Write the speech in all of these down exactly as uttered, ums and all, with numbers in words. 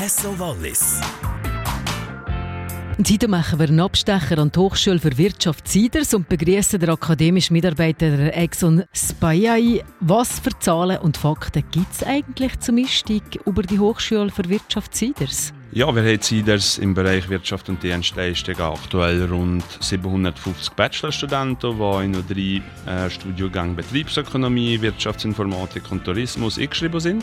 Espresso Wallis. Und heute machen wir einen Abstecher an die Hochschule für Wirtschaft Siders und begrüßen den akademischen Mitarbeiter der Exxon Spayai. Was für Zahlen und Fakten gibt es eigentlich zum Einstieg über die Hochschule für Wirtschaft Siders? Ja, wir haben Siders im Bereich Wirtschaft und Dienstleistungen aktuell rund siebenhundertfünfzig Bachelorstudenten, die in drei äh, Studiengängen Betriebsökonomie, Wirtschaftsinformatik und Tourismus eingeschrieben sind.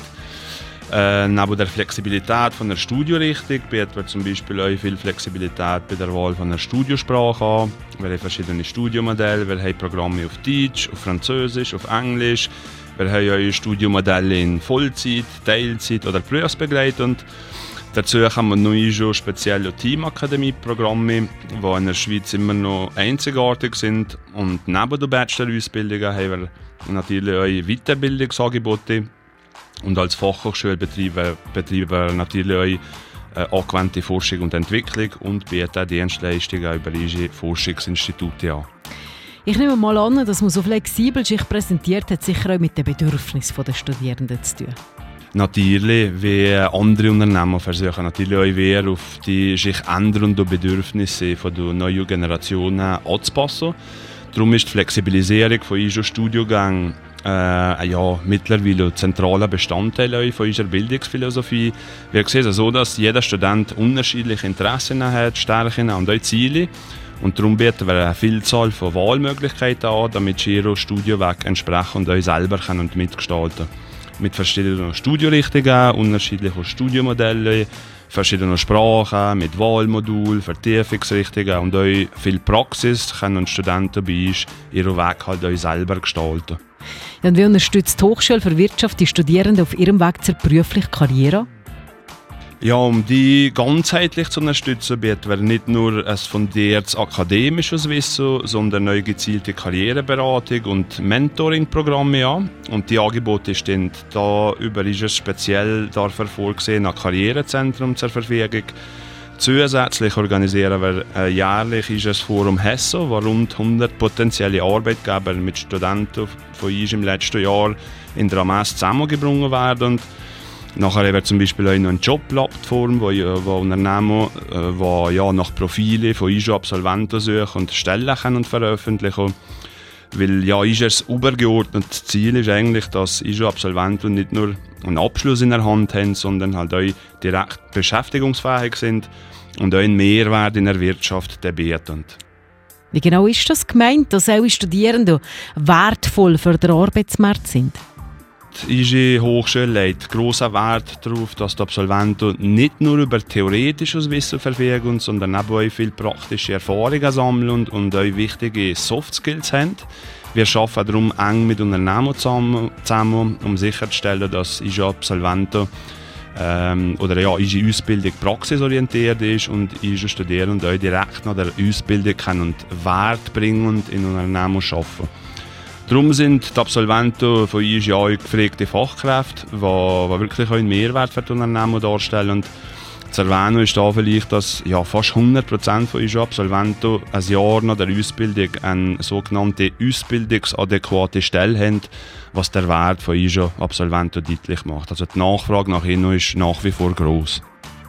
Äh, neben der Flexibilität von der Studiorichtung bietet wir zum Beispiel auch viel Flexibilität bei der Wahl von einer Studiensprache an. Wir haben verschiedene Studienmodelle, wir haben Programme auf Deutsch, auf Französisch, auf Englisch. Wir haben auch Studienmodelle in Vollzeit, Teilzeit oder berufsbegleitend. Dazu haben wir noch schon spezielle Teamakademie-Programme, die in der Schweiz immer noch einzigartig sind. Und neben der Bachelor-Ausbildung haben wir natürlich auch Weiterbildungsangebote. Und als Fachhochschule betreiben, betreiben wir natürlich auch äh, angewandte Forschung und Entwicklung und bieten auch Dienstleistungen über unsere Forschungsinstitute an. Ich nehme mal an, dass man so flexibel sich präsentiert hat, sicher auch mit den Bedürfnissen der Studierenden zu tun. Natürlich, wie andere Unternehmen versuchen natürlich auch wieder auf die sich ändernden Bedürfnisse der neuen Generationen anzupassen. Darum ist die Flexibilisierung von unseren Studiengängen äh, ja, mittlerweile ein zentraler Bestandteil von unserer Bildungsphilosophie. Wir sehen es so, dass jeder Student unterschiedliche Interessen hat, Stärken und auch Ziele. Und darum bieten wir eine Vielzahl von Wahlmöglichkeiten an, damit sie ihren Studienweg entsprechend auch selber mitgestalten können. Mit verschiedenen Studienrichtungen, unterschiedlichen Studienmodellen, verschiedenen Sprachen, mit Wahlmodulen, Vertiefungsrichtungen und auch viel Praxis können Studenten bei uns ihren Weg halt auch selber gestalten. Ja, und wie unterstützt die Hochschule für Wirtschaft die Studierenden auf ihrem Weg zur beruflichen Karriere? Ja, um die ganzheitlich zu unterstützen, bieten wir nicht nur ein fundiertes akademisches Wissen, sondern auch gezielte Karriereberatung und Mentoring-Programme an. Und die Angebote stehen da über ein speziell dafür vorgesehenes Karrierezentrum zur Verfügung. Zusätzlich organisieren wir jährlich ein Forum Hessen, wo rund hundert potenzielle Arbeitgeber mit Studenten von uns im letzten Jahr in der A M S zusammengebracht werden. Nachher haben wir zum Beispiel auch noch eine Jobplattform, wo, wo Unternehmen wo, ja, nach Profilen von unseren Absolventen suchen und Stellen können veröffentlichen. Weil ja, unser übergeordnetes Ziel ist eigentlich, dass unsere Absolventen nicht nur einen Abschluss in der Hand haben, sondern halt auch direkt beschäftigungsfähig sind und auch einen Mehrwert in der Wirtschaft bieten. Wie genau ist das gemeint, dass alle Studierenden wertvoll für den Arbeitsmarkt sind? Unsere Hochschule legt grossen Wert darauf, dass die Absolventen nicht nur über theoretisches Wissen verfügen, sondern auch viel praktische Erfahrungen sammeln und auch wichtige Soft Skills haben. Wir arbeiten darum eng mit Unternehmen zusammen, um sicherzustellen, dass unsere Absolventen ähm, oder ja, unsere Ausbildung praxisorientiert ist und unsere Studierenden auch direkt nach der Ausbildung können Wert bringen und in Unternehmen arbeiten. Darum sind die Absolventen von uns ja auch gefragte Fachkräfte, die, die wirklich auch einen Mehrwert für die Unternehmen darstellen. Und zu erwähnen ist da vielleicht, dass ja, fast hundert Prozent von unseren Absolventen ein Jahr nach der Ausbildung eine sogenannte ausbildungsadäquate Stelle haben, was der Wert von unseren Absolventen deutlich macht. Also die Nachfrage nach ihnen ist nach wie vor gross.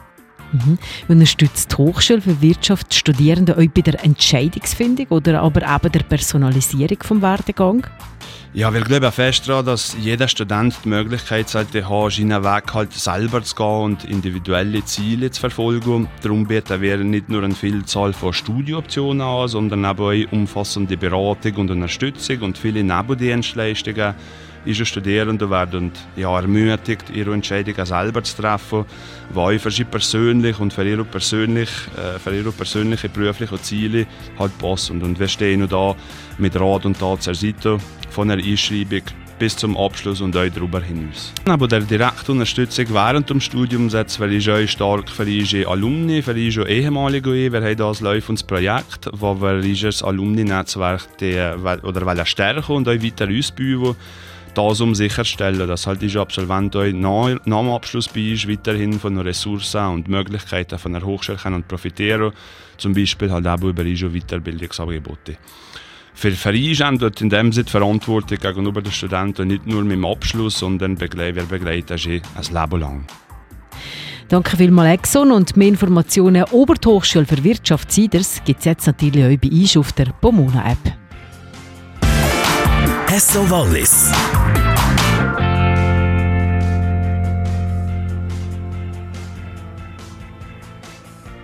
Mhm. Unterstützt die Hochschule für Wirtschaft die Studierenden auch bei der Entscheidungsfindung oder aber eben der Personalisierung des Werdegangs? Ja, wir glauben fest daran, dass jeder Student die Möglichkeit sollte haben, seinen Weg halt selber zu gehen und individuelle Ziele zu verfolgen. Darum bieten wir nicht nur eine Vielzahl von Studienoptionen an, sondern auch umfassende Beratung und Unterstützung und viele Nebendienstleistungen. Unsere Studierenden werden ja, ermutigt, ihre Entscheidungen selber zu treffen, die für sie persönlich und für ihre, persönlich, äh, für ihre persönlichen beruflichen Ziele halt passen. Und wir stehen noch da mit Rat und Tat zur Seite, von der Einschreibung bis zum Abschluss und auch darüber hinaus. Aber der direkte Unterstützung während dem Studium setzen wir uns stark für unsere Alumni, für unsere ehemaligen. Wir haben das laufendes Projekt, wo wir unser Alumni-Netzwerk oder stärken und auch weiter ausbauen. Das, um sicherzustellen, dass halt die Absolventen nach, nach dem Abschluss bei uns weiterhin von den Ressourcen und Möglichkeiten von der Hochschule können profitieren, zum Beispiel halt auch über unsere Weiterbildungsangebote. Für, für uns haben wir in dem Sinne Verantwortung gegenüber den Studenten nicht nur mit dem Abschluss, sondern wir begleiten sie ein Leben lang. Danke vielmals, Exxon. Und mehr Informationen über die Hochschule für Wirtschaft Siders gibt es jetzt natürlich auch bei Einsch auf der Pomona-App. S O Wallis.